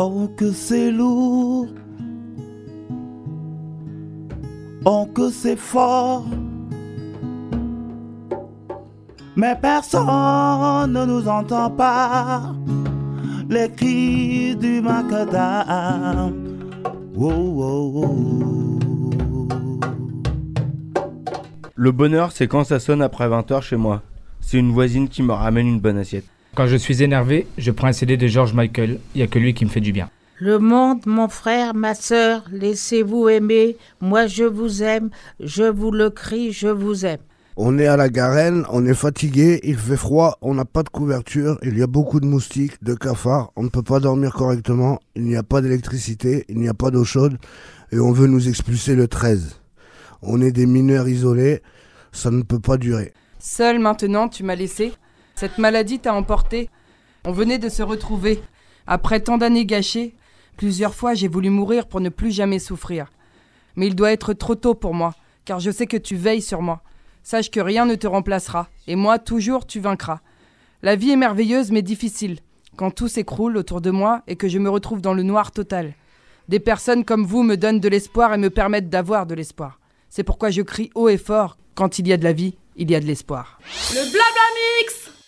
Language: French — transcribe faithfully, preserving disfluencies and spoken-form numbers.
Oh que c'est lourd, oh que c'est fort, mais personne ne nous entend pas, les cris du macadam. Oh, oh, oh. Le bonheur, c'est quand ça sonne après vingt heures chez moi. C'est une voisine qui me ramène une bonne assiette. Quand je suis énervé, je prends un C D de George Michael. Il n'y a que lui qui me fait du bien. Le monde, mon frère, ma sœur, laissez-vous aimer. Moi, je vous aime. Je vous le crie, je vous aime. On est à la Garenne, on est fatigué, il fait froid, on n'a pas de couverture, il y a beaucoup de moustiques, de cafards, on ne peut pas dormir correctement, il n'y a pas d'électricité, il n'y a pas d'eau chaude et on veut nous expulser le treize. On est des mineurs isolés, ça ne peut pas durer. Seul maintenant, tu m'as laissé. Cette maladie t'a emporté. On venait de se retrouver. Après tant d'années gâchées, plusieurs fois j'ai voulu mourir pour ne plus jamais souffrir. Mais il doit être trop tôt pour moi, car je sais que tu veilles sur moi. Sache que rien ne te remplacera, et moi, toujours, tu vaincras. La vie est merveilleuse, mais difficile, quand tout s'écroule autour de moi et que je me retrouve dans le noir total. Des personnes comme vous me donnent de l'espoir et me permettent d'avoir de l'espoir. C'est pourquoi je crie haut et fort, quand il y a de la vie, il y a de l'espoir. Le Blabla Mix!